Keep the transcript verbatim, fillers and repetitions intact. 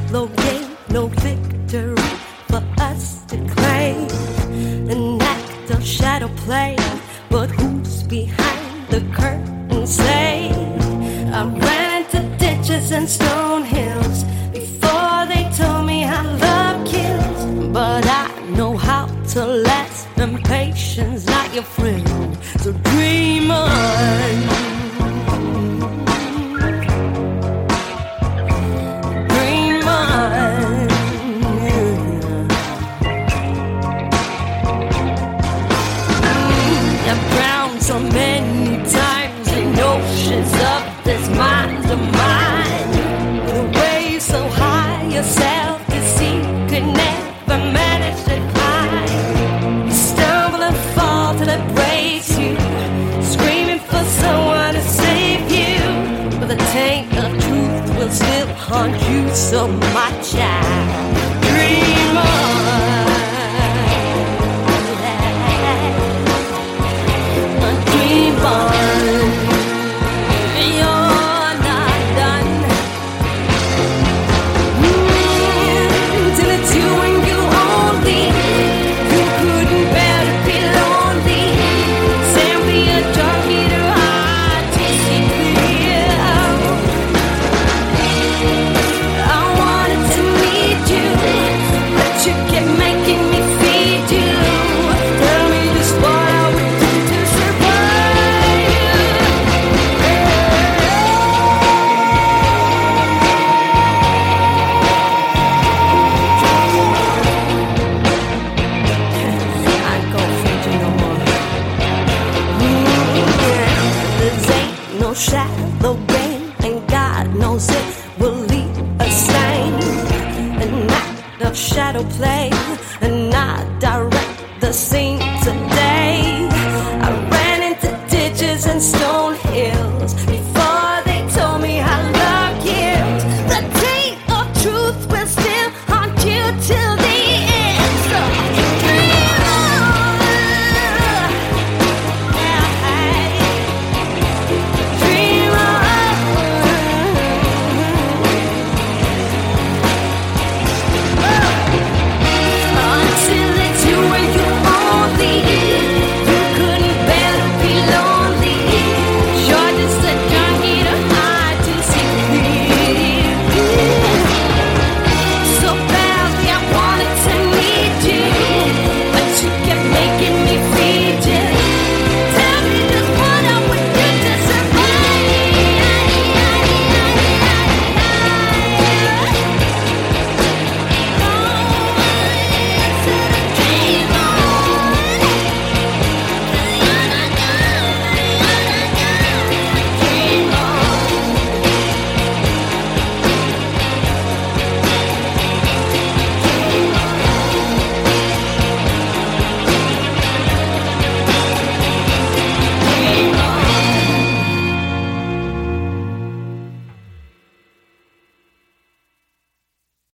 shallow game, no victory for us to claim. An act of shadow play, but who's behind the curtain? Say, I ran into ditches and stone hills before they told me how love kills. But I know how to last, and patience not your friend. So dream on. So many times in oceans of this mind of mine, with a wave so high, yourself deceit could never manage to climb. You stumble and fall till it breaks you, screaming for someone to save you, but the taint of truth will still haunt you. So my child, dream on. Shallow game, and God knows it will leave a stain. An act of shadow play, and I direct the scene.